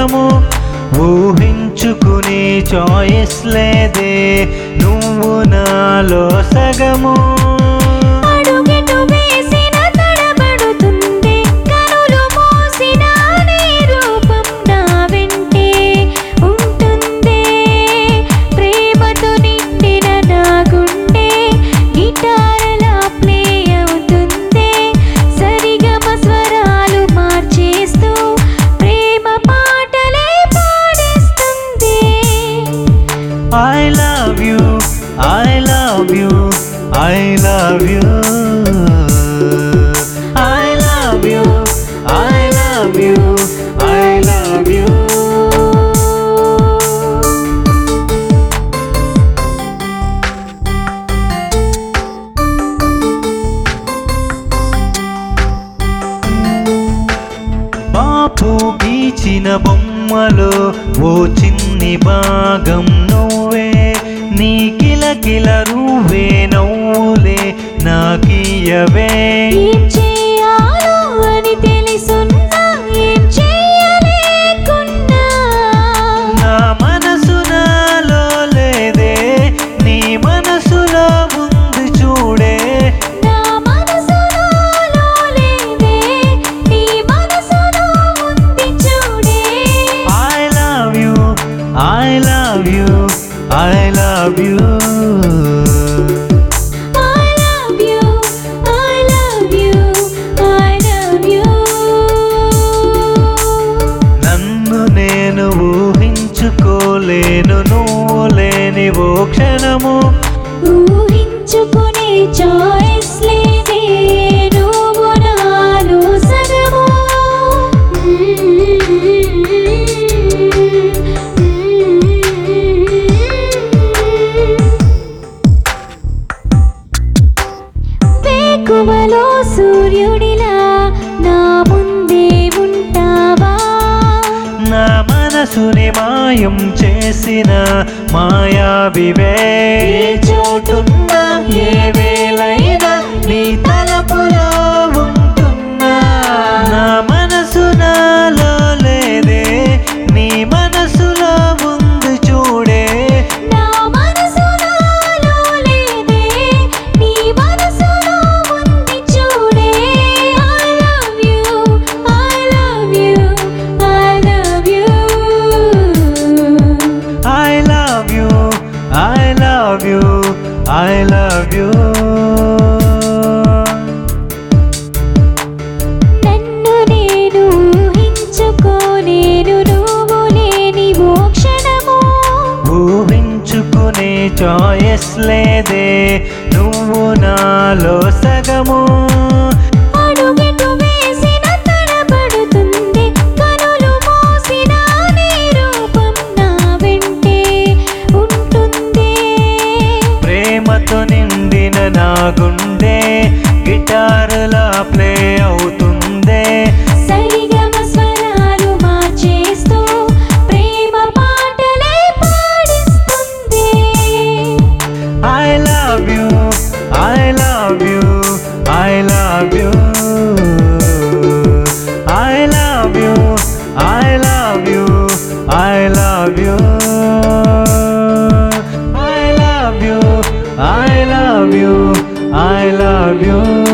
భోక్షణము ఊహించుకునే choice లేదే నువ్వు నాలో సగము I love you, I love you, I love you, I love you, I love you, I love you. బాపు గీచిన బొమ్మలో ఓ చిన్ని భాగం నువ్వే నీ కిలకిల నువ్వే నవ్వులే నాకియవే ఏం చేయాలో అని తెలుసున్నా ఏం చేయలేకున్నా నా మనసు నాలో లేదే నీ మనసులో ఉంది చూడే నా మనసు నాలో లేదే నీ మనసులో ఉంది చూడే I love you, I love you, I love you. I love you, I love you, I love you. నన్ను నేను ఊహించుకోలేను నువ్వు లేని ఓ క్షణము ఊహించుకునే చాయిస్ లేదే నువ్వు నాలో సగము వేకువలో సూర్యుడిలా నా ముందే ఉంటావా నా మనసుని మాయం చేసిన మాయావివే ఏ చోటున్నా ఏ వేళైనా నీ తలపులో ఉంటున్నా నా మనసు నాలో లేదే నీ మనసులో ఉంది చూడే నా మనసు నాలో లేదే నీ మనసులో ఉంది చూడే I love you, I love you, I love you. I love you, I love you, I love you. నన్ను నేను ఊహించుకోలేను నువ్వు లేని ఓ క్షణము ఊహించుకునే చాయిస్ లేదే నువ్వు నాలో సగము అడుగెటు వేసిన తడబడుతుంది కనులు మూసిన నీ రూపం నా వెంటే ఉంటుంది ప్రేమతో నిండిన నా గుండె గిటారులా ప్లే అవుతుందే సరిగమ స్వరాలు మార్చేస్తూ ప్రేమ పాటలే పాడిస్తుంది I love you, I love you, I love you, I love you, I love you, I love you, I love you, I love you, I love you.